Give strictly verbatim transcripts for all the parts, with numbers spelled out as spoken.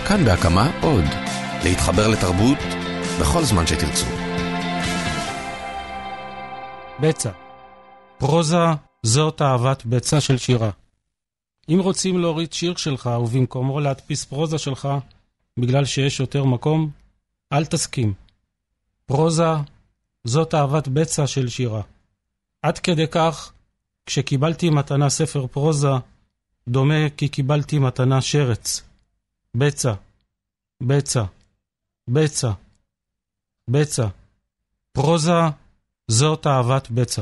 כאן בהקמה עוד. להתחבר לתרבות בכל זמן שתרצו. בצע. פרוזה זאת אהבת בצע של שירה. אם רוצים להוריד שיר שלך ובמקומו להדפיס פרוזה שלך בגלל שיש יותר מקום, אל תסכים. פרוזה זאת אהבת בצע של שירה. עד כדי כך, כשקיבלתי מתנה ספר פרוזה, דומה כי קיבלתי מתנה שרץ. בצע, בצע, בצע, בצע. פרוזה זאת אהבת בצע.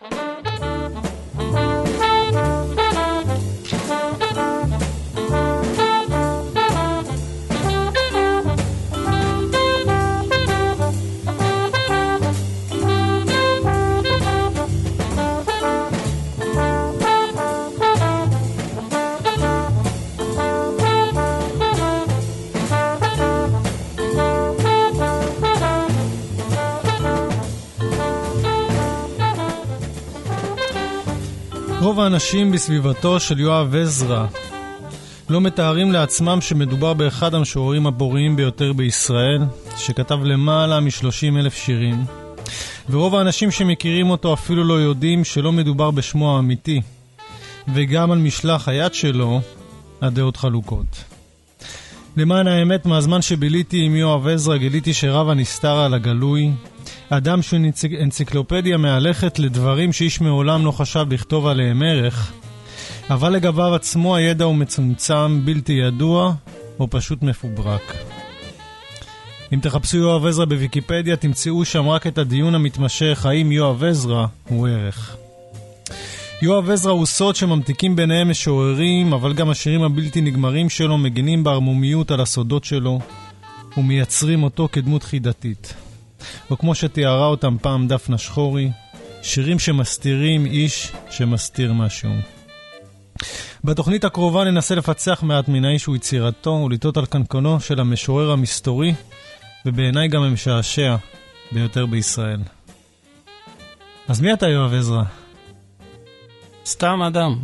רוב האנשים בסביבתו של יואב עזרא לא מתארים לעצמם שמדובר באחד המשוררים הפוריים ביותר בישראל, שכתב למעלה מ-שלושים אלף שירים, ורוב האנשים שמכירים אותו אפילו לא יודעים שלא מדובר בשמו האמיתי, וגם על משלח היד שלו הדעות חלוקות. למען האמת, מהזמן שביליתי עם יואב עזרא גיליתי שרב הנסתר על הגלוי, אדם שהוא אנציקלופדיה מהלכת לדברים שאיש מעולם לא חשב לכתוב עליהם ערך, אבל לגביו עצמו הידע הוא מצומצם, בלתי ידוע או פשוט מפוברק. אם תחפשו יואב עזרא בוויקיפדיה תמצאו שם רק את הדיון המתמשך האם יואב עזרא הוא ערך. יואב עזרא הוא סוד שממתיקים ביניהם משוררים, אבל גם השירים הבלתי נגמרים שלו מגנים בערמומיות על הסודות שלו ומייצרים אותו כדמות חידתית. או כמו שתיארה אותם פעם דפנה שחורי, שירים שמסתירים איש שמסתיר משהו. בתוכנית הקרובה ננסה לפצח מעט מן האיש ויצירתו ולטעות על קנקונו של המשורר המסתורי, ובעיניי גם המשעשע ביותר בישראל. אז מי אתה יואב עזרא? סתם אדם.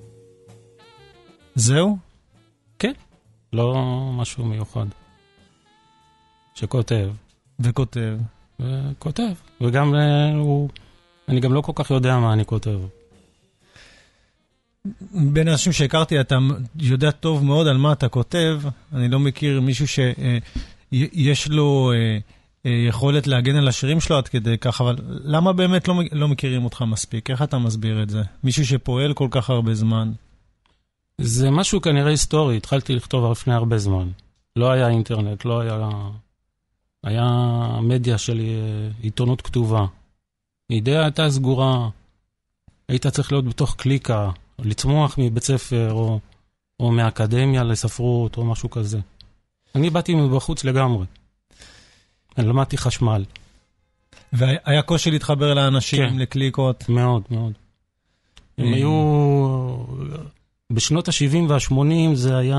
זהו? כן. לא משהו מיוחד. שכותב. וכותב. וכותב. וגם הוא... אני גם לא כל כך יודע מה אני כותב. בין אנשים שהכרתי, אתה יודע טוב מאוד על מה אתה כותב. אני לא מכיר מישהו שיש לו יכולת להגן על השירים שלו עד כדי כך, אבל למה באמת לא, לא מכירים אותך מספיק? איך אתה מסביר את זה? מישהו שפועל כל כך הרבה זמן. זה משהו כנראה היסטורי. התחלתי לכתוב לפני הרבה זמן. לא היה אינטרנט, לא היה... היה מדיה של עיתונות כתובה. אידאה הייתה סגורה. היית צריך להיות בתוך קליקה, לצמוח מבית ספר, או, או מאקדמיה לספרות, או משהו כזה. אני באתי מבחוץ לגמרי. אני למדתי חשמל. והיה קושי להתחבר לאנשים, כן. לקליקות? מאוד, מאוד. הם היו... בשנות ה-שבעים וה-שמונים זה היה...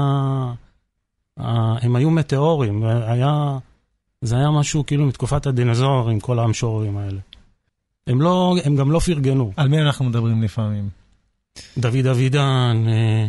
הם היו מטאורים, היה... זה היה משהו כאילו מתקופת הדינוזאור עם כל המשוררים האלה. הם לא, הם גם לא פרגנו. על מי אנחנו מדברים לפעמים? דוד אבידן,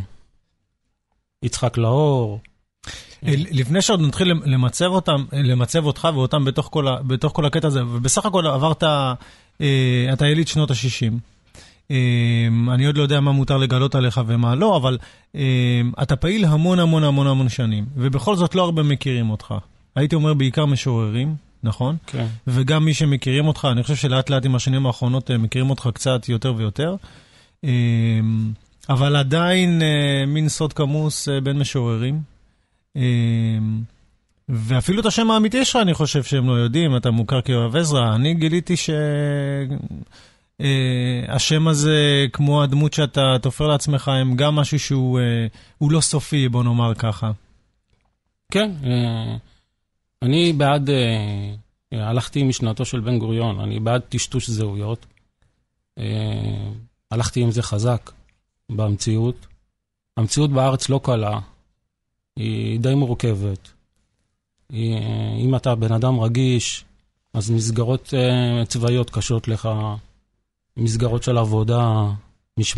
יצחק לאור. לפני שעוד נתחיל למצב אותם, למצב אותך ואותם בתוך כל, בתוך כל הקטע הזה, ובסך הכל עברת, אתה יליד שנות ה-שישים. אני עוד לא יודע מה מותר לגלות עליך ומה לא, אבל אתה פעיל המון המון המון המון שנים, ובכל זאת לא הרבה מכירים אותך. הייתי אומר בעיקר משוררים, נכון? כן. וגם מי שמכירים אותך, אני חושב שלאט לאט עם השנים האחרונות מכירים אותך קצת יותר ויותר. אבל עדיין מין סוד כמוס בין משוררים. ואפילו את השם האמיתי שלך אני חושב שהם לא יודעים, אתה מוכר כיואב עזרא. אני גיליתי שהשם הזה, כמו הדמות שאתה תופר לעצמך, הם גם משהו שהוא לא סופי, בוא נאמר ככה. כן, אני בעד, הלכתי משנתו של בן גוריון, אני בעד טשטוש זהויות. הלכתי עם זה חזק במציאות. המציאות בארץ לא קלה, היא די מורכבת. היא, אם אתה בן אדם רגיש, אז מסגרות צבאיות קשות לך, מסגרות של עבודה,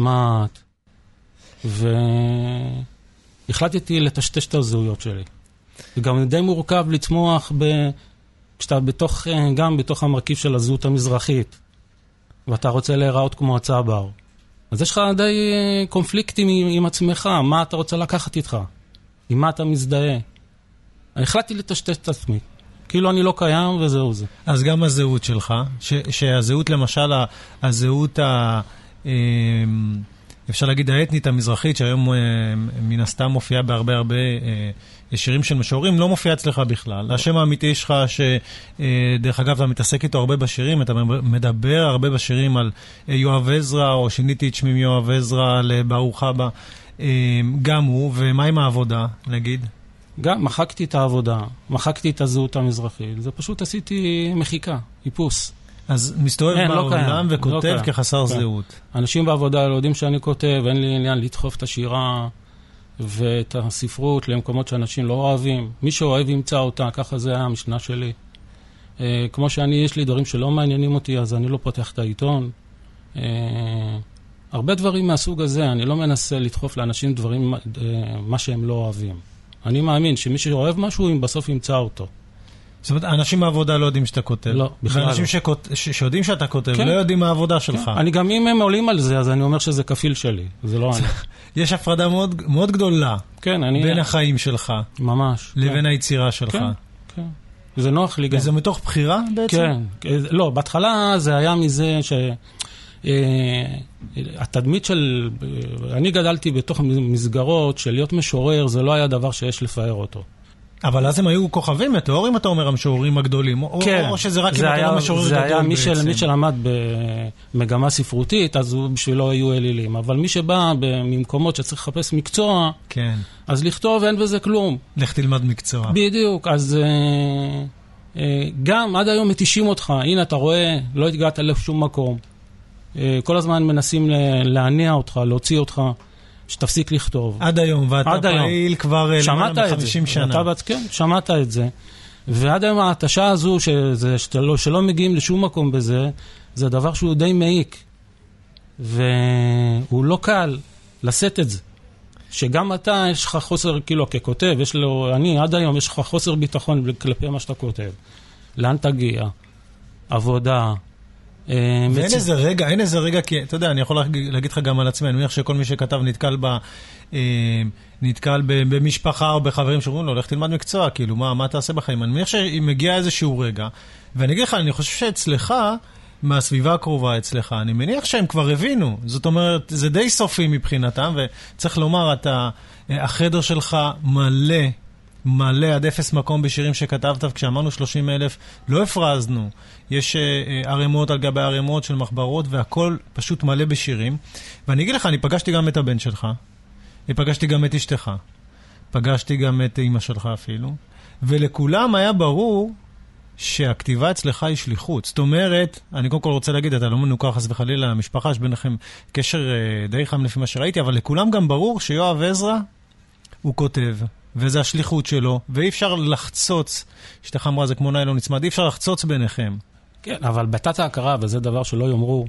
משמעת, והחלטתי לטשטש את הזהויות שלי. זה גם די מורכב לצמוח ב... כשאתה בתוך, גם בתוך המרכיב של הזהות המזרחית, ואתה רוצה להיראות כמו הצבר. אז יש לך די קונפליקטים עם, עם עצמך, מה אתה רוצה לקחת איתך, עם מה אתה מזדהה. אני החלטתי לטשטש את עצמי, כאילו אני לא קיים וזהו זה. אז גם הזהות שלך, ש, שהזהות למשל, הזהות ה... אפשר להגיד האתנית המזרחית, שהיום מן הסתם מופיעה בהרבה הרבה שירים של משוררים, לא מופיע אצלך בכלל. השם האמיתי שלך, שדרך אגב אתה מתעסק איתו הרבה בשירים, אתה מדבר הרבה בשירים על יואב עזרא, או שיניתי את שמי יואב עזרא לברוך הבא, גם הוא, ומה עם העבודה, נגיד? גם מחקתי את העבודה, מחקתי את הזהות המזרחית, זה פשוט עשיתי מחיקה, איפוס. אז מסתובב בעולם וכותב כחסר זהות. אנשים בעבודה לא יודעים שאני כותב, אין לי עניין לדחוף את השירה ואת הספרות למקומות שאנשים לא אוהבים. מי שאוהב ימצא אותה, ככה זה היה המשנה שלי. כמו שאני, יש לי דברים שלא מעניינים אותי, אז אני לא פותח את העיתון. הרבה דברים מהסוג הזה, אני לא מנסה לדחוף לאנשים דברים, מה שהם לא אוהבים. אני מאמין שמי שאוהב משהו, אם בסוף ימצא אותו. זאת אומרת, אנשים מהעבודה לא יודעים שאתה כותב. לא, בכלל לא. ואנשים שכות... ש... שיודעים שאתה כותב, כן. לא יודעים מה העבודה שלך. כן. אני גם אם הם עולים על זה, אז אני אומר שזה כפיל שלי. זה לא אני. יש הפרדה מאוד, מאוד גדולה. כן, אני... בין החיים שלך. ממש. לבין כן. היצירה שלך. כן, כן. זה נוח לי גם. וזה מתוך בחירה בעצם? כן. לא, בהתחלה זה היה מזה ש... התדמית של... אני גדלתי בתוך מסגרות של להיות משורר, זה לא היה דבר שיש לפאר אותו. אבל אז הם היו כוכבים מטאורים, אתה אומר, המשוררים הגדולים, כן, או שזה רק אם אתה לא משורר גדול בעצם? זה היה מי, של, מי שלמד במגמה ספרותית, אז הוא בשבילו היו אלילים. אבל מי שבא ממקומות שצריך לחפש מקצוע, כן. אז לכתוב אין בזה כלום. לך תלמד מקצוע. בדיוק, אז גם עד היום מתישים אותך, הנה אתה רואה, לא התגעת לשום מקום. כל הזמן מנסים להניע אותך, להוציא אותך. שתפסיק לכתוב. עד היום, ואתה עד פעיל היום. כבר למעלה מ-חמישים שנה. אתה, כן, שמעת את זה. ועד היום ההתשה הזו, שזה, שלא, שלא מגיעים לשום מקום בזה, זה דבר שהוא די מעיק. והוא לא קל לשאת את זה. שגם אתה, יש לך חוסר, כאילו, ככותב, יש לו, אני, עד היום, יש לך חוסר ביטחון כלפי מה שאתה כותב. לאן תגיע? עבודה. ואין איזה רגע, אין איזה רגע, כי אתה יודע, אני יכול להגיד לך גם על עצמי, אני מניח שכל מי שכתב נתקל ב, נתקל במשפחה או בחברים שאומרים לו, לך תלמד מקצוע, כאילו, מה, מה תעשה בחיים? אני מניח שאם מגיע איזשהו רגע, ואני אגיד לך, אני חושב שאצלך, מהסביבה הקרובה אצלך, אני מניח שהם כבר הבינו, זאת אומרת, זה די סופי מבחינתם, וצריך לומר, אתה, החדר שלך מלא, מלא עד אפס מקום בשירים שכתבת, וכשאמרנו שלושים אלף, לא הפרזנו. יש uh, ערימות על גבי ערימות של מחברות, והכל פשוט מלא בשירים. ואני אגיד לך, אני פגשתי גם את הבן שלך, אני פגשתי גם את אשתך, פגשתי גם את אמא שלך אפילו, ולכולם היה ברור שהכתיבה אצלך היא שליחות. זאת אומרת, אני קודם כל רוצה להגיד, אתה לא מנוכר חס וחלילה למשפחה, יש ביניכם קשר uh, די חם לפי מה שראיתי, אבל לכולם גם ברור שיואב עזרא הוא כותב. וזה השליחות שלו, ואי אפשר לחצוץ, שתך אמרה, זה כמו ניילון נצמד, אי אפשר לחצוץ ביניכם. כן, אבל בתת ההכרה, וזה דבר שלא יאמרו,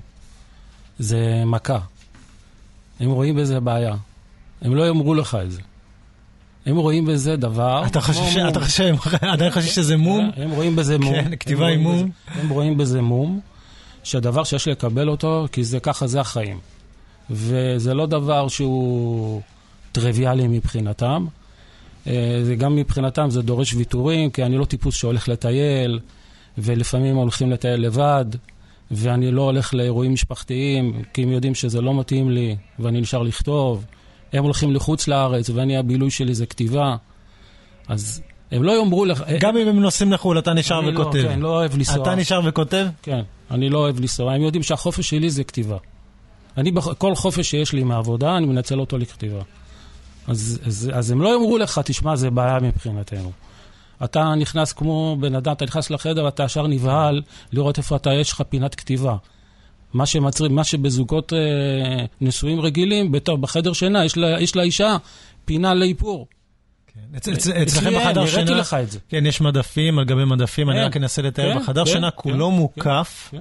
זה מכה. הם רואים בזה בעיה. הם לא יאמרו לך את זה. הם רואים בזה דבר... אתה חושב, אתה חושב, עדיין חושב שזה מום? הם רואים בזה מום. כן, כתיבה עם מום. הם רואים בזה מום, שהדבר שיש לקבל אותו, כי זה ככה זה החיים. וזה לא דבר שהוא טריוויאלי מבחינתם, זה גם מבחינתם, זה דורש ויתורים, כי אני לא טיפוס שהולך לטייל, ולפעמים הולכים לטייל לבד, ואני לא הולך לאירועים משפחתיים, כי הם יודעים שזה לא מתאים לי, ואני נשאר לכתוב. הם הולכים לחוץ לארץ, ואני, הבילוי שלי זה כתיבה. אז הם לא יאמרו לך... גם אם הם נוסעים לחול, אתה נשאר וכותב. לא, כן, לא אוהב לנסוע. אתה נשאר וכותב? כן, אני לא אוהב לנסוע. הם יודעים שהחופש שלי זה כתיבה. אני, כל חופש שיש לי מהעבודה, אני מנצל אותו לכתיבה. אז, אז, אז הם לא יאמרו לך, תשמע, זה בעיה מבחינתנו. אתה נכנס כמו בן אדם, אתה נכנס לחדר, אתה ישר נבהל לראות איפה אתה, יש לך פינת כתיבה. מה שמצרים, מה שבזוגות אה, נשואים רגילים, בתור, בחדר שינה, יש לה, יש לה אישה פינה לאיפור. כן. אצ, אצ, אצלכם בחדר שינה, הראיתי לך את זה. כן, יש מדפים על גבי מדפים, כן, אני רק אנסה לתאר, כן, בחדר כן, שינה כולו כן, מוקף, כן,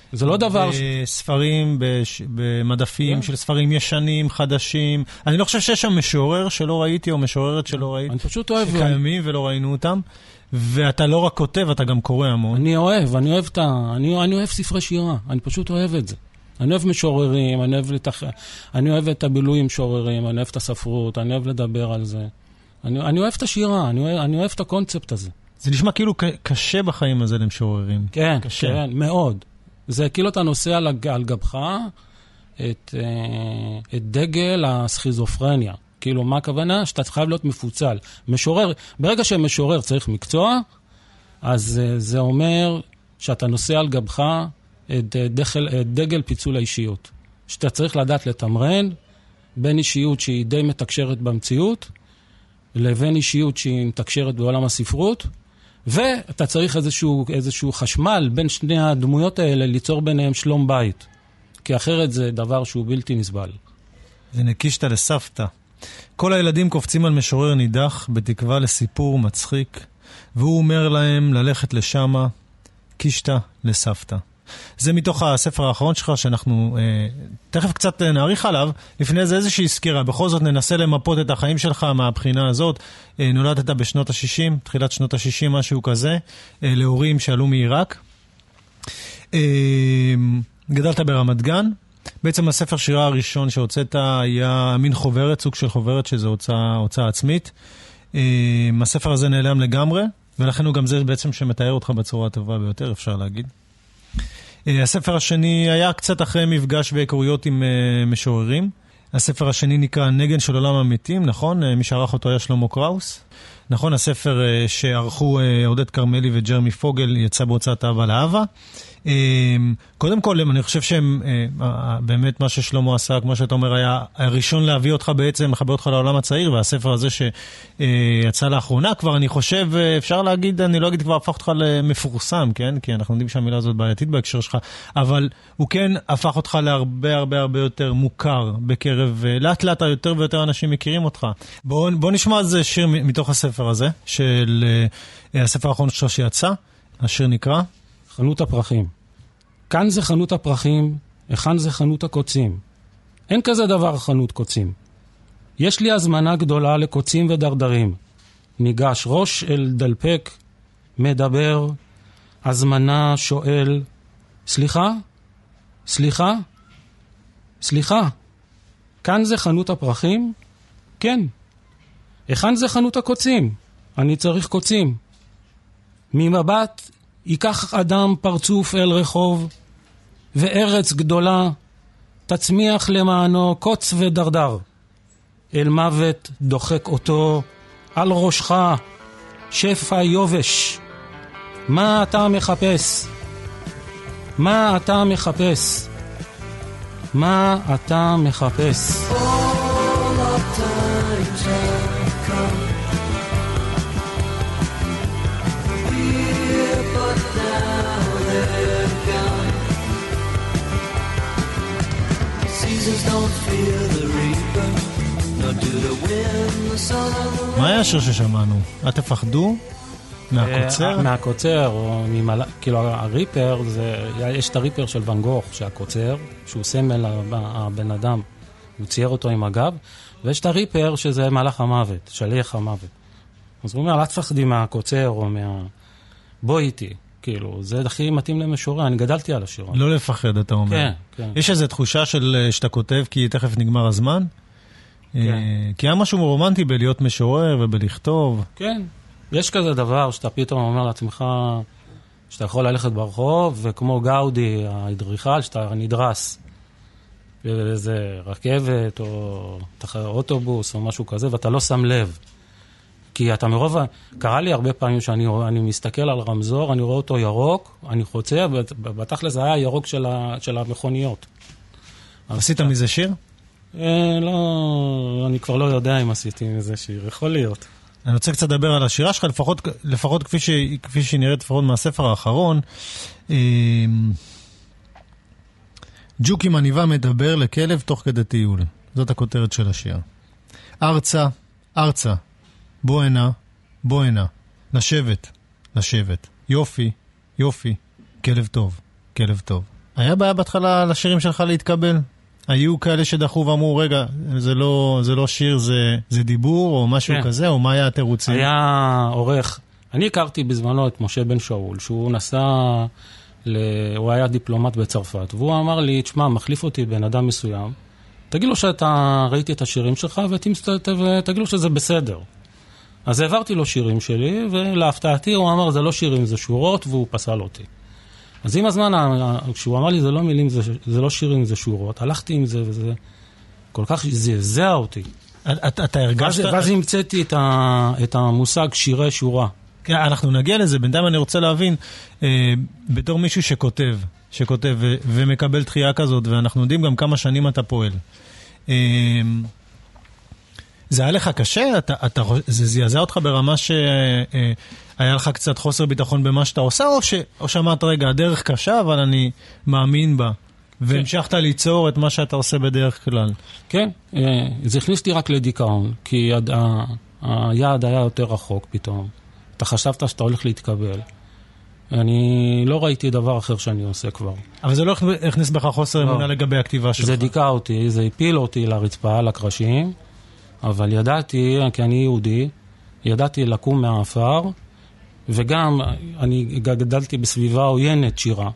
זה לא דבר... בספרים, בש... במדפים של ספרים ישנים, חדשים. אני לא חושב שיש שם משורר שלא ראיתי, או משוררת שלא ראיתי. אני פשוט אוהב... שקיימים ולא ראינו אותם. ואתה לא רק כותב, אתה גם קורא המון. אני אוהב, אני אוהב את ה... אני, אני אוהב ספרי שירה. אני פשוט אוהב את זה. אני אוהב משוררים, אני אוהב, לתח... אני אוהב את הבילוי עם משוררים, אני אוהב את הספרות, אני אוהב לדבר על זה. אני, אני אוהב את השירה, אני אוהב, אני אוהב את הקונספט הזה. זה נשמע כאילו קשה בחיים הזה למשוררים. כן, קשה. כן, מאוד. זה כאילו אתה נוסע על, על גבך את, את דגל הסכיזופרניה. כאילו, מה הכוונה? שאתה חייב להיות מפוצל. משורר, ברגע שמשורר צריך מקצוע, אז זה אומר שאתה נוסע על גבך את דגל, את דגל פיצול האישיות. שאתה צריך לדעת לתמרן בין אישיות שהיא די מתקשרת במציאות, לבין אישיות שהיא מתקשרת בעולם הספרות, ואתה צריך איזשהו, איזשהו חשמל בין שני הדמויות האלה, ליצור ביניהם שלום בית. כי אחרת זה דבר שהוא בלתי נסבל. זה נקישת לסבתא. כל הילדים קופצים על משורר נידח, בתקווה לסיפור מצחיק, והוא אומר להם ללכת לשמה, קישת לסבתא. זה מתוך הספר האחרון שלך, שאנחנו אה, תכף קצת נעריך עליו. לפני זה איזושהי סקירה, בכל זאת ננסה למפות את החיים שלך מהבחינה הזאת. אה, נולדת בשנות ה-שישים, תחילת שנות ה-שישים, משהו כזה, אה, להורים שעלו מעיראק. אה, גדלת ברמת גן. בעצם הספר שירה הראשון שהוצאת היה מין חוברת, סוג של חוברת, שזה הוצאה, הוצאה עצמית. אה, הספר הזה נעלם לגמרי, ולכן הוא גם זה בעצם שמתאר אותך בצורה הטובה ביותר, אפשר להגיד. הספר השני היה קצת אחרי מפגש והיכרויות עם משוררים. הספר השני נקרא נגן של עולם המתים, נכון? מי שערך אותו היה שלמה קראוס. נכון, הספר שערכו עודד קרמלי וג'רמי פוגל יצא בהוצאת אהבה לאהבה. קודם כל, אני חושב שהם, באמת מה ששלמה עשה, כמו שאתה אומר, היה הראשון להביא אותך בעצם, לחבר אותך לעולם הצעיר, והספר הזה שיצא לאחרונה, כבר אני חושב, אפשר להגיד, אני לא אגיד כבר הפך אותך למפורסם, כן? כי אנחנו יודעים שהמילה הזאת בעייתית בהקשר שלך, אבל הוא כן הפך אותך להרבה הרבה הרבה יותר מוכר בקרב, לאט לאט יותר ויותר אנשים מכירים אותך. בוא, בוא נשמע איזה שיר מתוך הספר הזה, של הספר האחרון שלו שיצא, השיר נקרא חנות הפרחים. כאן זה חנות הפרחים, היכן זה חנות הקוצים. אין כזה דבר חנות קוצים. יש לי הזמנה גדולה לקוצים ודרדרים. ניגש ראש אל דלפק, מדבר, הזמנה שואל, סליחה? סליחה? סליחה? כאן זה חנות הפרחים? כן. היכן זה חנות הקוצים? אני צריך קוצים. ממבט ייקח אדם פרצוף אל רחוב, וארץ גדולה תצמיח למענו קוץ ודרדר. אל מוות דוחק אותו על ראשך, שפע יובש. מה אתה מחפש? מה אתה מחפש? מה אתה מחפש? All of times have come. Here but now they're gone. Seasons don't fear the reaper, nor do the wind, the sun or the... מה היה השיר ששמענו? אל תפחדו? מהקוצר? מהקוצר, או ממלא... כאילו הריפר, זה... יש את הריפר של ון גוך, שהקוצר, שהוא סמל הבן אדם, הוא צייר אותו עם הגב, ויש את הריפר שזה מלאך המוות, שליח המוות. אז הוא אומר, אל תפחדי מהקוצר, או מה... בוא איתי, כאילו, זה הכי מתאים למשורר, אני גדלתי על השיר. לא לפחד, אתה אומר. כן, כן. יש איזו תחושה של שאתה כותב, כי תכף נגמר הזמן? כן. כי היה משהו רומנטי בלהיות משורר ובלכתוב. כן. יש כזה דבר שאתה פתאום אומר לעצמך שאתה יכול ללכת ברחוב, וכמו גאודי, האדריכל, שאתה נדרס באיזה רכבת או אוטובוס או משהו כזה, ואתה לא שם לב. כי אתה מרוב... קרה לי הרבה פעמים שאני אני מסתכל על רמזור, אני רואה אותו ירוק, אני חוצה, ובתכל'ס זה היה ירוק של, ה, של המכוניות. עשית מזה שיר? אה, לא, אני כבר לא יודע אם עשיתי מזה שיר, יכול להיות. אני רוצה קצת לדבר על השירה שלך, לפחות, לפחות כפי, ש, כפי שנראית לפחות מהספר האחרון. ג'וק עם עניבה מדבר לכלב תוך כדי טיול. זאת הכותרת של השיר. ארצה, ארצה, בוא הנה, בוא הנה, לשבת, לשבת. יופי, יופי, כלב טוב, כלב טוב. היה בעיה בהתחלה לשירים שלך להתקבל? היו כאלה שדחו ואמרו, רגע, זה לא, זה לא שיר, זה, זה דיבור או משהו כן. כזה, או מה היה התירוצים? היה עורך, אני הכרתי בזמנו את משה בן שאול, שהוא נסע, ל... הוא היה דיפלומט בצרפת, והוא אמר לי, תשמע, מחליף אותי בן אדם מסוים, תגיד לו שאתה ראיתי את השירים שלך, ותגיד לו שזה בסדר. אז העברתי לו שירים שלי, ולהפתעתי הוא אמר, זה לא שירים, זה שורות, והוא פסל אותי. אז עם הזמן, כשהוא אמר לי, זה לא מילים, זה, זה לא שירים, זה שורות, הלכתי עם זה, וזה כל כך זעזע אותי. אתה, אתה הרגשת... ואז, ואז המצאתי את, ה, את המושג שירי שורה. כן, אנחנו נגיע לזה, בינתיים אני רוצה להבין, אה, בתור מישהו שכותב, שכותב ו- ומקבל דחייה כזאת, ואנחנו יודעים גם כמה שנים אתה פועל. אה, זה היה לך קשה? אתה, אתה, זה זעזע אותך ברמה שהיה לך קצת חוסר ביטחון במה שאתה עושה, או, ש, או שאמרת, רגע, הדרך קשה, אבל אני מאמין בה, והמשכת כן. ליצור את מה שאתה עושה בדרך כלל? כן, זה הכניס לי רק לדיכאון, כי יד, ה, היעד היה יותר רחוק פתאום. אתה חשבת שאתה הולך להתקבל. אני לא ראיתי דבר אחר שאני עושה כבר. אבל זה לא הכניס בך חוסר אמונה לא. לגבי הכתיבה שלך? זה דיכא אותי, זה הפיל אותי לרצפה, לקרשים, אבל ידעתי, כי אני יהודי, ידעתי לקום מהאפר, וגם אני גדלתי בסביבה עוינת שירה,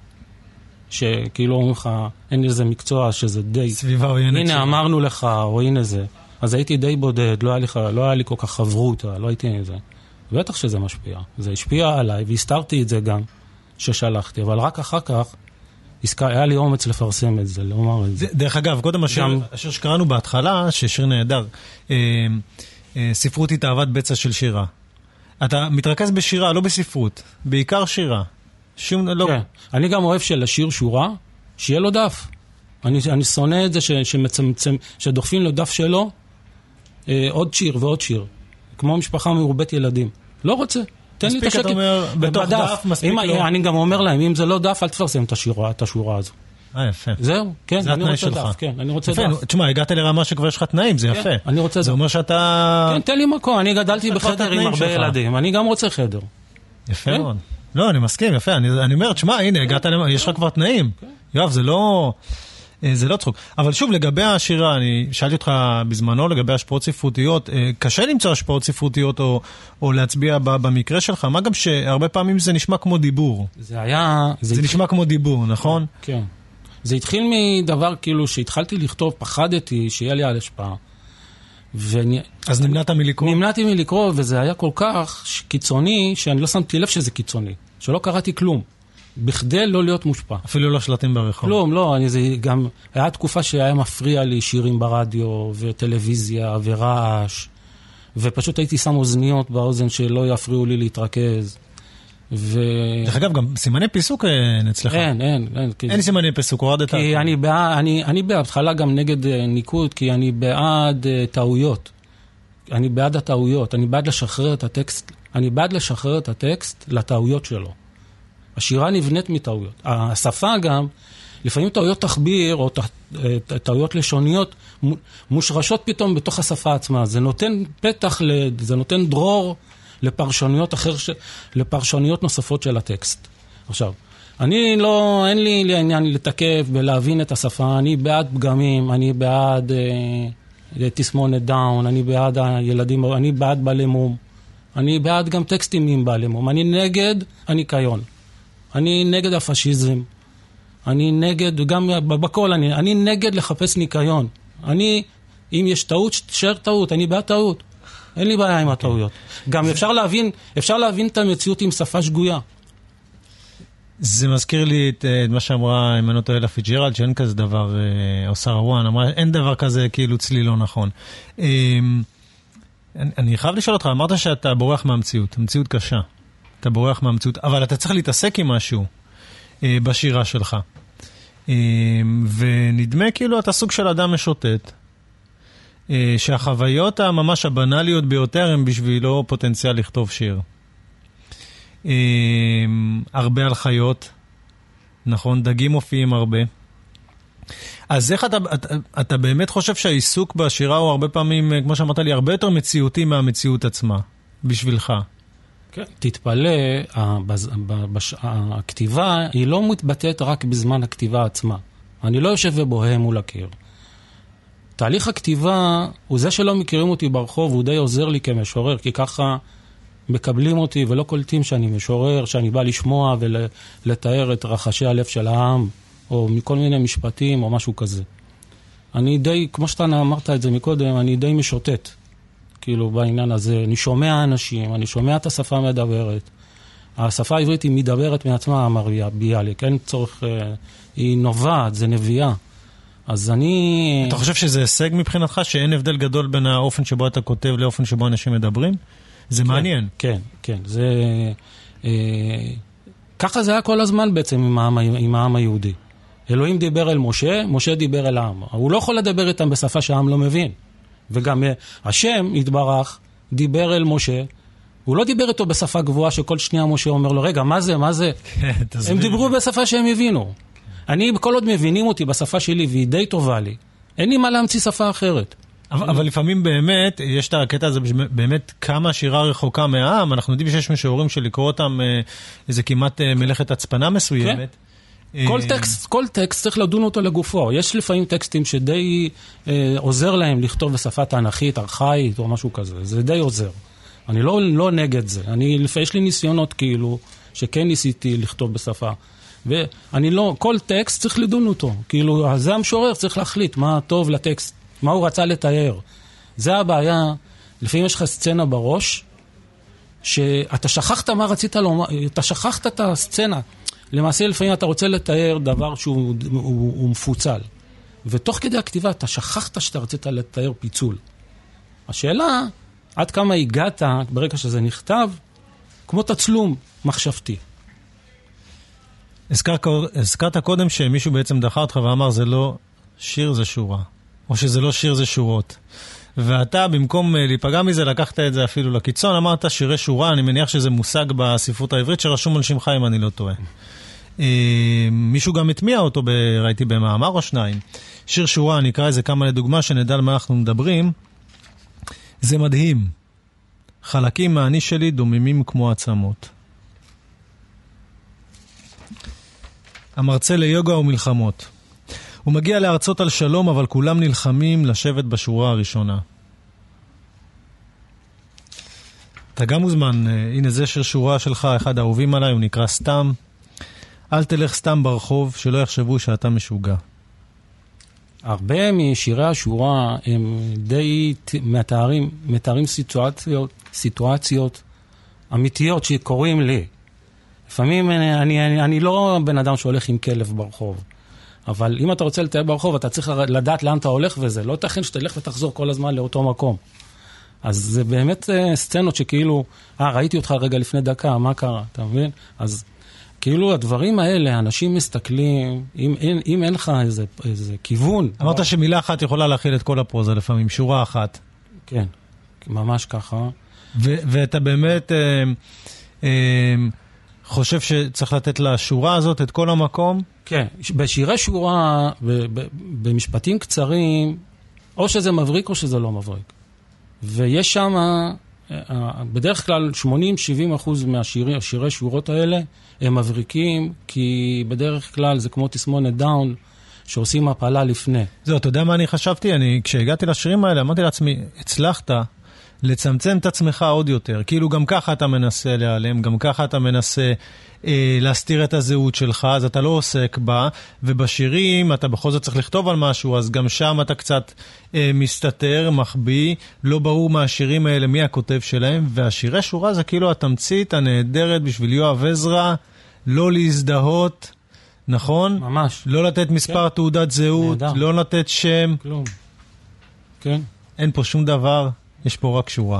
שכאילו אומרים לך, אין איזה מקצוע שזה די... סביבה עוינת הנה שירה. אמרנו לך, או הנה זה. אז הייתי די בודד, לא היה לי, לא היה לי כל כך חברות, לא הייתי איזה. בטח שזה משפיע. זה השפיע עליי, והסתרתי את זה גם, ששלחתי, אבל רק אחר כך, היה לי אומץ לפרסם את זה, לומר את זה. דרך אגב, קודם השיר, גם... השיר שקראנו בהתחלה, ששיר נהדר, אה, אה, ספרות היא תאוות בצע של שירה. אתה מתרכז בשירה, לא בספרות, בעיקר שירה. שום, לא... כן. אני גם אוהב שלשיר שורה, שיהיה לו דף. אני, אני שונא את זה ש, שמצמצם, שדוחפים לו דף שלו, אה, עוד שיר ועוד שיר. כמו משפחה מרובת ילדים. לא רוצה. תן לי את השקט. מספיק, אתה אומר, בתוך דף, מספיק לא. אני גם אומר להם, אם זה לא דף, אל תפרסם את השורה, את השורה הזו. אה, יפה. זהו, כן, זה אני רוצה דף, כן, אני רוצה דף. תשמע, הגעת לרמה שכבר יש לך תנאים, זה יפה. אני רוצה דף. זה אומר שאתה... כן, תן לי מקום, אני גדלתי בחדר עם הרבה ילדים, אני גם רוצה חדר. יפה מאוד. לא, אני מסכים, יפה. אני אומר, תשמע, הנה, הגעת, יש לך כבר תנאים. יואב, זה לא... זה לא צחוק. אבל שוב, לגבי השירה, אני שאלתי אותך בזמנו, לגבי השפעות ספרותיות, קשה למצוא השפעות ספרותיות או, או להצביע במקרה שלך, מה גם שהרבה פעמים זה נשמע כמו דיבור. זה היה... זה, זה נשמע כמו דיבור, נכון? כן. זה התחיל מדבר כאילו שהתחלתי לכתוב, פחדתי שיהיה לי על השפעה. ואני... אז נמנעת מלקרוא? נמנעתי מלקרוא, וזה היה כל כך קיצוני, שאני לא שמתי לב שזה קיצוני. שלא קראתי כלום. בכדי לא להיות מושפע. אפילו לא שלטים ברחוב. כלום, לא, אני, זה גם, היה תקופה שהיה מפריע לי שירים ברדיו, וטלוויזיה, ורעש, ופשוט הייתי שם אוזניות באוזן שלא יפריעו לי להתרכז. ו... דרך אגב, גם סימני פיסוק אין אצלך. אין, אין, אין. אין כי... סימני פיסוק, הורדת. כי אני בעד, אני, אני בהתחלה גם נגד ניקוד, כי אני בעד uh, טעויות. אני בעד הטעויות, אני בעד לשחרר את הטקסט, אני בעד לשחרר את הטקסט לטעויות שלו. השירה נבנית מטעויות. השפה גם, לפעמים טעויות תחביר או טעויות לשוניות מושרשות פתאום בתוך השפה עצמה. זה נותן פתח, זה נותן דרור לפרשנויות אחר, לפרשנויות נוספות של הטקסט. עכשיו, אני לא, אין לי, לי עניין לתקף ולהבין את השפה. אני בעד פגמים, אני בעד אה, תסמונת דאון, אני בעד הילדים, אני בעד בעלי מום. אני בעד גם טקסטים עם בעלי מום. אני נגד הניקיון. אני נגד הפשיזם, אני נגד, גם בכל, אני, אני נגד לחפש ניקיון. אני, אם יש טעות, תשאר טעות, אני בעד טעות. אין לי בעיה עם okay. הטעויות. גם זה... אפשר להבין, אפשר להבין את המציאות עם שפה שגויה. זה מזכיר לי את, את מה שאמרה אמנות אלה פיג'רלד, שאין כזה דבר, או שרה וואן, אמרה, אין דבר כזה כאילו צליל לא נכון. אני, אני חייב לשאול אותך, אמרת שאתה בורח מהמציאות, המציאות קשה. אתה בורח מהמציאות, אבל אתה צריך להתעסק עם משהו אה, בשירה שלך. אה, ונדמה כאילו אתה סוג של אדם משוטט, אה, שהחוויות הממש הבנליות ביותר הם בשבילו פוטנציאל לכתוב שיר. אה, הרבה על חיות, נכון? דגים מופיעים הרבה. אז איך אתה, אתה, אתה באמת חושב שהעיסוק בשירה הוא הרבה פעמים, כמו שאמרת לי, הרבה יותר מציאותי מהמציאות עצמה, בשבילך? כן, תתפלא, הכתיבה היא לא מתבטאת רק בזמן הכתיבה עצמה. אני לא יושב ובוהם מול הקיר. תהליך הכתיבה הוא זה שלא מכירים אותי ברחוב, הוא די עוזר לי כמשורר, כי ככה מקבלים אותי ולא קולטים שאני משורר, שאני בא לשמוע ולתאר את רחשי הלב של העם, או מכל מיני משפטים או משהו כזה. אני די, כמו שאתה אמרת את זה מקודם, אני די משוטט. כאילו בעניין הזה, אני שומע אנשים, אני שומע את השפה המדברת. השפה העברית היא מדברת מעצמה, אמר ביאליק, אין צורך, היא נובעת, זה נביאה. אז אני... אתה חושב שזה הישג מבחינתך, שאין הבדל גדול בין האופן שבו אתה כותב לאופן שבו אנשים מדברים? זה כן, מעניין. כן, כן, זה... אה, ככה זה היה כל הזמן בעצם עם העם, עם העם היהודי. אלוהים דיבר אל משה, משה דיבר אל העם. הוא לא יכול לדבר איתם בשפה שהעם לא מבין. וגם השם התברך, דיבר אל משה, הוא לא דיבר איתו בשפה גבוהה שכל שנייה משה אומר לו, רגע, מה זה, מה זה? הם דיברו בשפה שהם הבינו. אני, כל עוד מבינים אותי בשפה שלי, והיא די טובה לי, אין לי מה להמציא שפה אחרת. אבל, אבל לפעמים באמת, יש את הקטע הזה, באמת כמה שירה רחוקה מהעם, אנחנו יודעים שיש משוררים שלקרוא אותם, איזה כמעט מלאכת הצפנה מסוימת. כל טקסט, כל טקסט צריך לדון אותו לגופו. יש לפעמים טקסטים שדי אה, עוזר להם לכתוב בשפה תנ"כית, ארכאית או משהו כזה. זה די עוזר. אני לא, לא נגד זה. אני, יש לי ניסיונות כאילו, שכן ניסיתי לכתוב בשפה. ואני לא, כל טקסט צריך לדון אותו. כאילו, זה המשורר צריך להחליט מה טוב לטקסט, מה הוא רצה לתאר. זה הבעיה. לפעמים יש לך סצנה בראש, שאתה שכחת מה רצית לומר, אתה שכחת את הסצנה. למעשה לפעמים אתה רוצה לתאר דבר שהוא הוא, הוא מפוצל. ותוך כדי הכתיבה אתה שכחת שאתה רצית לתאר פיצול. השאלה, עד כמה הגעת ברגע שזה נכתב, כמו תצלום מחשבתי. הזכרת, הזכרת קודם שמישהו בעצם דחה אותך ואמר זה לא שיר זה שורה, או שזה לא שיר זה שורות. ואתה במקום להיפגע מזה לקחת את זה אפילו לקיצון, אמרת שירי שורה, אני מניח שזה מושג בספרות העברית שרשום על שמך אם אני לא טועה. מישהו גם התמיע אותו, ראיתי במאמר או שניים. שיר שורה, אני אקרא איזה כמה לדוגמה שנדע על מה אנחנו מדברים. זה מדהים. חלקים מהאני שלי דוממים כמו עצמות. המרצה ליוגה ומלחמות. הוא מגיע לארצות על שלום, אבל כולם נלחמים לשבת בשורה הראשונה. אתה גם מוזמן, הנה זה שיר שורה שלך, אחד האהובים עליי, הוא נקרא סתם. אל תלך סתם ברחוב, שלא יחשבו שאתה משוגע. הרבה משירי השורה הם די מתארים, מתארים סיטואציות, סיטואציות אמיתיות שקורים לי. לפעמים אני, אני, אני לא בן אדם שהולך עם כלב ברחוב. אבל אם אתה רוצה לטייל ברחוב, אתה צריך לדעת לאן אתה הולך וזה. לא תכן שתלך ותחזור כל הזמן לאותו מקום. אז זה באמת סצנות שכאילו, אה, ראיתי אותך רגע לפני דקה, מה קרה? אתה מבין? אז כאילו הדברים האלה, אנשים מסתכלים, אם, אם, אם אין לך איזה, איזה כיוון. אמרת או... שמילה אחת יכולה להכיל את כל הפרוזה לפעמים, שורה אחת. כן, ממש ככה. ו- ואתה באמת... אה, אה, חושב שצריך לתת לשורה הזאת את כל המקום? כן, בשירי שורה, במשפטים קצרים, או שזה מבריק או שזה לא מבריק. ויש שם, בדרך כלל שמונים עד שבעים אחוז מהשירי שורות האלה הם מבריקים, כי בדרך כלל זה כמו תסמונת דאון, שעושים הפעלה לפני. זהו, אתה יודע מה אני חשבתי? אני, כשהגעתי לשירים האלה, אמרתי לעצמי, הצלחת לצמצם את עצמך עוד יותר. כאילו גם ככה אתה מנסה להיעלם, גם ככה אתה מנסה אה, להסתיר את הזהות שלך, אז אתה לא עוסק בה, ובשירים אתה בכל זאת צריך לכתוב על משהו, אז גם שם אתה קצת אה, מסתתר, מחביא, לא ברור מהשירים האלה מי הכותב שלהם, והשירי שורה זה כאילו התמצית הנהדרת בשביל יואב עזרא, לא להזדהות, נכון? ממש. לא לתת מספר כן. תעודת זהות, נהדר. לא לתת שם. כלום. כן. אין פה שום דבר. יש פה רק שורה.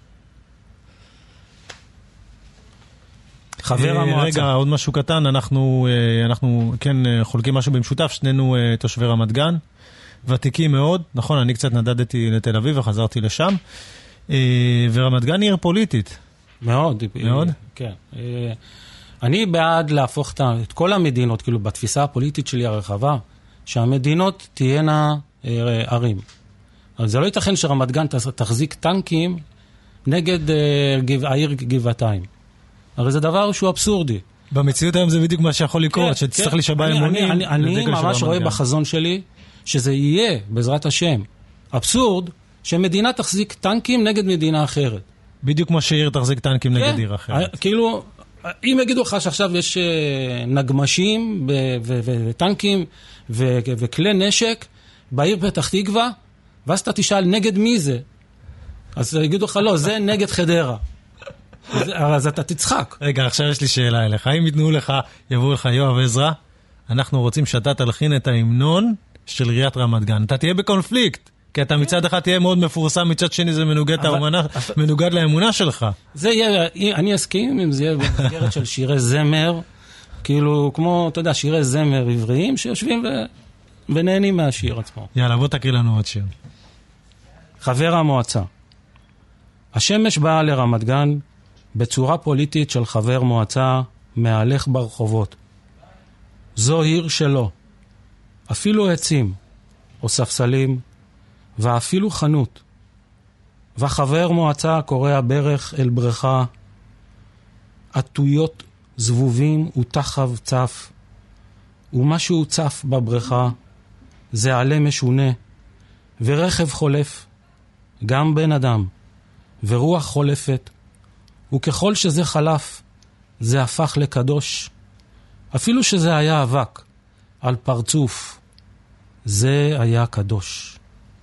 חבר המועצה. רגע, עוד משהו קטן, אנחנו, אנחנו כן חולקים משהו במשותף, שנינו תושבי רמת גן, ותיקים מאוד, נכון, אני קצת נדדתי לתל אביב וחזרתי לשם, ורמת גן היא עיר פוליטית. מאוד. מאוד? כן. אני בעד להפוך את כל המדינות, כאילו בתפיסה הפוליטית שלי הרחבה, שהמדינות תהיינה ערים. אז זה לא ייתכן שרמת גן תחזיק טנקים נגד uh, גב, העיר גבעתיים. הרי זה דבר שהוא אבסורדי. במציאות היום זה בדיוק מה שיכול לקרות, שתצטרך להישבע אמונים. אני, אני, אני ממש רואה בחזון שלי, שזה יהיה, בעזרת השם, אבסורד, שמדינה תחזיק טנקים נגד מדינה אחרת. בדיוק כמו שעיר תחזיק טנקים נגד עיר אחרת. כאילו, אם יגידו לך שעכשיו יש נגמשים וטנקים וכלי נשק בעיר פתח תקווה, ואז אתה תשאל נגד מי זה, אז יגידו לך לא, זה נגד חדרה. אז אתה תצחק. רגע, עכשיו יש לי שאלה אליך. אם יתנו לך, יבואו לך יואב עזרא, אנחנו רוצים שאתה תלחין את ההמנון של עיריית רמת גן. אתה תהיה בקונפליקט, כי אתה מצד אחד תהיה מאוד מפורסם, מצד שני זה מנוגד, האמונה, מנוגד לאמונה שלך. זה יהיה, אני אסכים אם זה יהיה במסגרת של שירי זמר, כאילו כמו, אתה יודע, שירי זמר עבריים שיושבים ו... ונהנים מהשיר עצמו. יאללה, בוא תקריא לנו עוד שיר. חבר המועצה. השמש באה לרמת גן בצורה פוליטית של חבר מועצה מהלך ברחובות. זו עיר שלו. אפילו עצים או ספסלים ואפילו חנות. וחבר מועצה קורא ברך אל בריכה, עטויות זבובים ותחב צף, ומשהו צף בבריכה, זה עלה משונה, ורכב חולף, גם בן אדם, ורוח חולפת, וככל שזה חלף, זה הפך לקדוש, אפילו שזה היה אבק, על פרצוף, זה היה קדוש.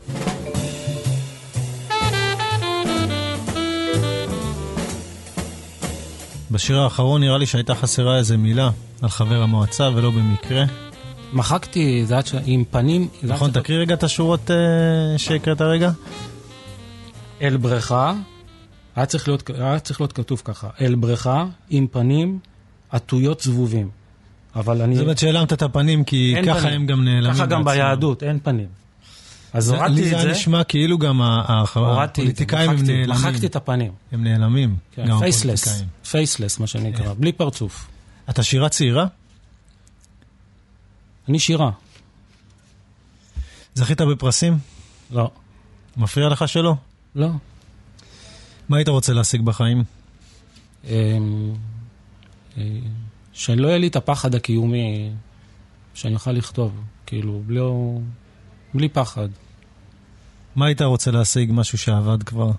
בשיר האחרון נראה לי שהייתה חסרה איזה מילה על חבר המועצה ולא במקרה. מחקתי, זה ש... עם פנים... נכון, תקריא רגע את השורות uh, שהקראת רגע. אל בריכה, היה צריך להיות, היה צריך להיות כתוב ככה, אל בריכה עם פנים עטויות זבובים. אבל אני... זאת אומרת שהעלמת את הפנים כי ככה פנים. הם גם נעלמים. ככה גם בעצמם. ביהדות, אין פנים. אז הורדתי את זה. לי זה נשמע כאילו גם הפוליטיקאים הם נעלמים. מחקתי את הפנים. הם נעלמים. פייסלס. פייסלס, מה שנקרא. בלי פרצוף. אתה שירה צעירה? אני שירה. זכית בפרסים? לא. מפריע לך שלא? לא. מה היית רוצה להשיג בחיים? שלא יהיה לי את הפחד הקיומי שאני אוכל לכתוב. כאילו, בלי... בלי פחד. מה היית רוצה להשיג? משהו שעבד כבר?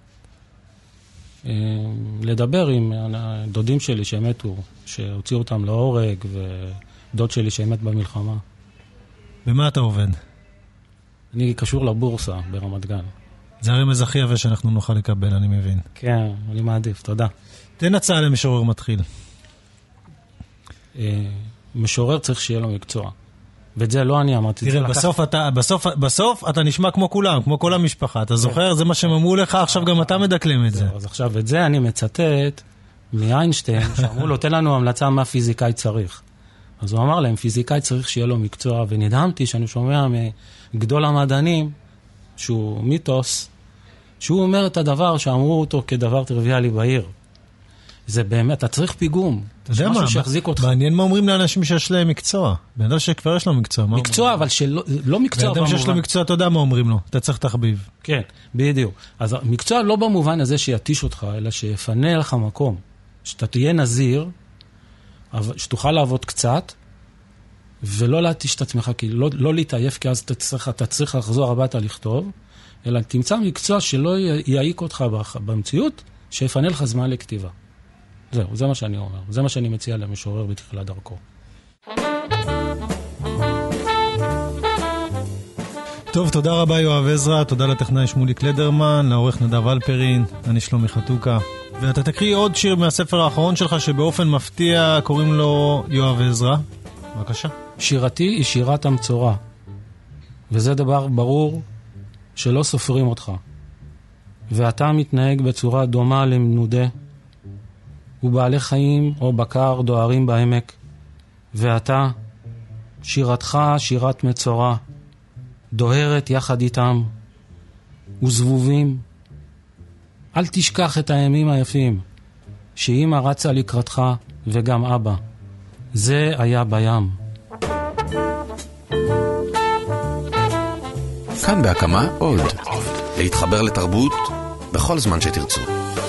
לדבר עם דודים שלי שמתו, שהוציאו אותם להורג, ודוד שלי שמת במלחמה. במה אתה עובד? אני קשור לבורסה ברמת גן. זה הרמז הכי יפה שאנחנו נוכל לקבל, אני מבין. כן, אני מעדיף, תודה. תן הצעה למשורר מתחיל. משורר צריך שיהיה לו מקצוע. ואת זה לא אני אמרתי. תראה, בסוף אתה, בסוף, בסוף אתה נשמע כמו כולם, כמו כל המשפחה. אתה זוכר? זה מה שהם אמרו לך, עכשיו גם אתה מדקלם את זה. אז עכשיו, את זה אני מצטט מאיינשטיין, שאמרו לו, תן לנו המלצה מה פיזיקאי צריך. אז הוא אמר להם, פיזיקאי צריך שיהיה לו מקצוע, ונדהמתי שאני שומע מגדול המדענים, שהוא מיתוס, שהוא אומר את הדבר שאמרו אותו כדבר טריוויאלי בעיר. זה באמת, אתה צריך פיגום. אתה יודע מה, מעניין מה אומרים לאנשים שיש להם מקצוע. בן אדם שכבר יש לו מקצוע. מקצוע, אבל לא מקצוע. בן אדם שיש לו מקצוע, אתה יודע מה אומרים לו. אתה צריך תחביב. כן, בדיוק. אז מקצוע לא במובן הזה שיתיש אותך, אלא שיפנה לך מקום. שאתה תהיה נזיר, שתוכל לעבוד קצת, ולא להתיש את עצמך, לא להתעייף, כי אז אתה צריך לחזור הביתה לכתוב, אלא תמצא מקצוע שלא יעיק אותך במציאות, שיפנה לך זמן לכתיבה. זהו, זה מה שאני אומר. זה מה שאני מציע למשורר בתחילת דרכו. טוב, תודה רבה יואב עזרא, תודה לטכנאי שמולי קלדרמן, לעורך נדב אלפרין, אני שלומי חתוקה. ואתה תקריא עוד שיר מהספר האחרון שלך שבאופן מפתיע קוראים לו יואב עזרא. בבקשה. שירתי היא שירת המצורע. וזה דבר ברור שלא סופרים אותך. ואתה מתנהג בצורה דומה למנודה. ובעלי חיים או בקר דוהרים בעמק, ואתה, שירתך שירת מצורע, דוהרת יחד איתם, וזבובים. אל תשכח את הימים היפים, שאמא רצה לקראתך וגם אבא. זה היה בים. כאן בהקמה עוד. להתחבר לתרבות בכל זמן שתרצו.